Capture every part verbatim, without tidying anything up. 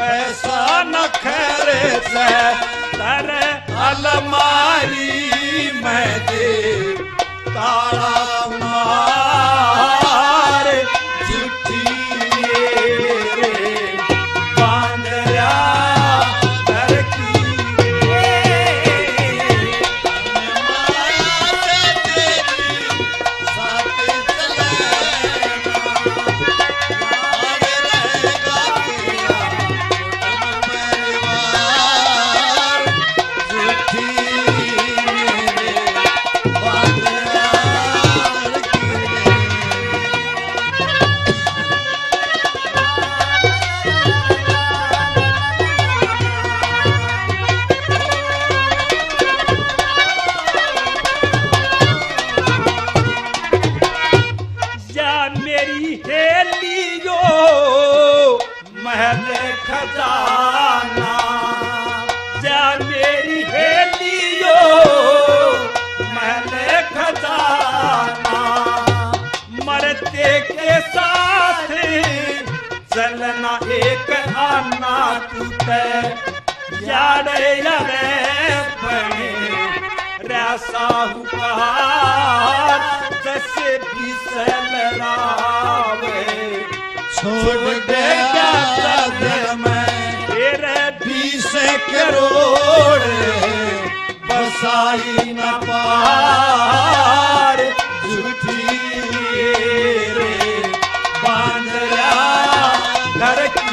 पैसा नखरे से तेरे अलमारी में दे ताला मार झूठी रे बांदरा घर की खजाना जा मेरी हेलियो मैंने खजाना मरते के साथ चलना एक आना टूटे यारे यारे बने साहूकार जैसे भी सलरावे छोड़ गया में तेरे बीस करोड़ बसाई न पार झूठी रे बांदरा घर की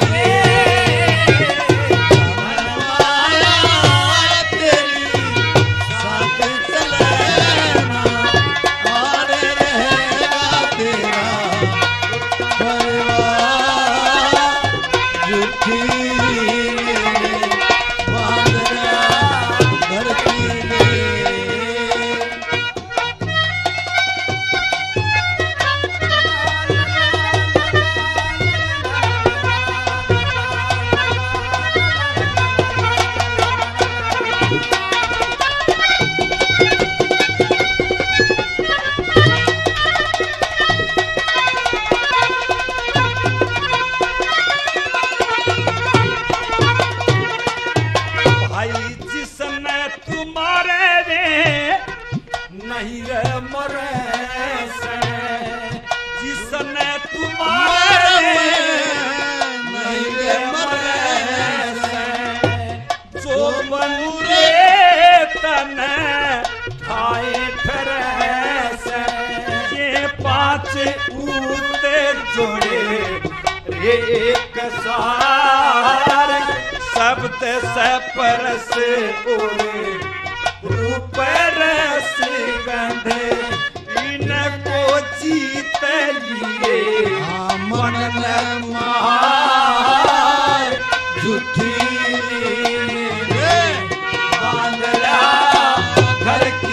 नहीं रे मरे से जिसने तुम्हारे नहीं रे मरे से जो बंदे तने खाए फिरे से ये पांच ऊते जोड़े रे एक सार शब्द से परस उड़े ऊपर से गंधे इनको जीत लिए मन मार झूठी रे बांदरा घर की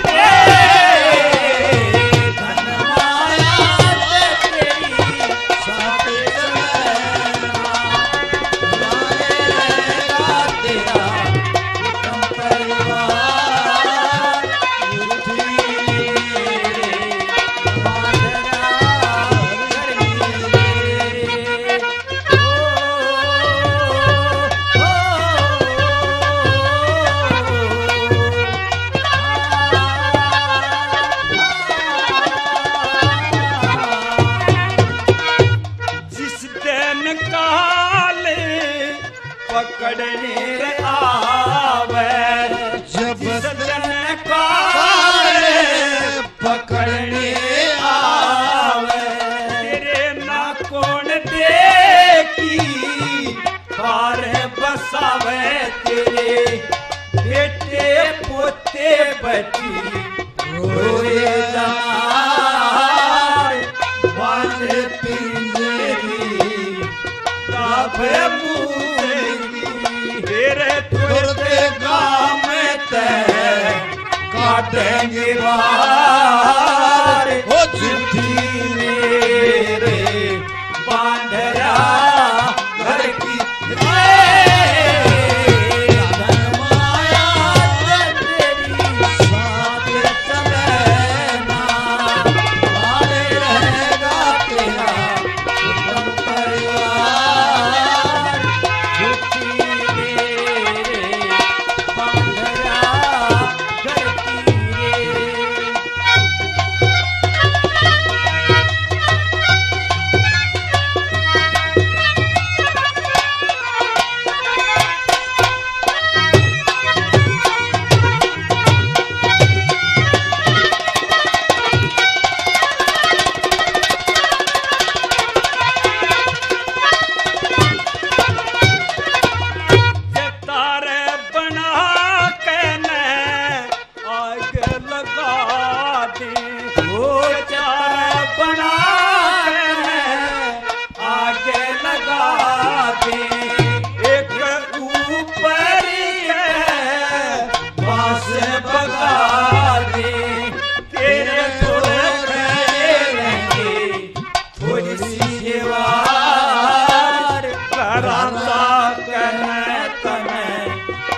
पकड़ने रे आवे जब सजन काले पकड़ने आवे तेरे ना कौन देखी कार बसावे तेरे बेटे पोते बची रोए दार बांध पिंजरी काफे तुरते गाँव में तय काटेंगे बार ओ झूठी रे बांधरा घर की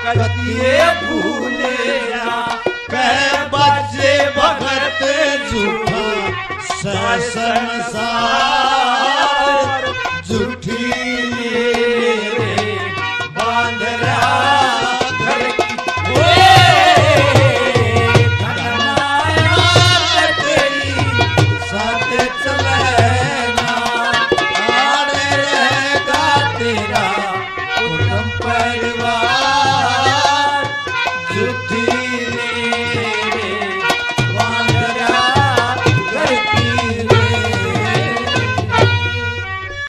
कतिए भूले कह बचे भगत झूठा संसार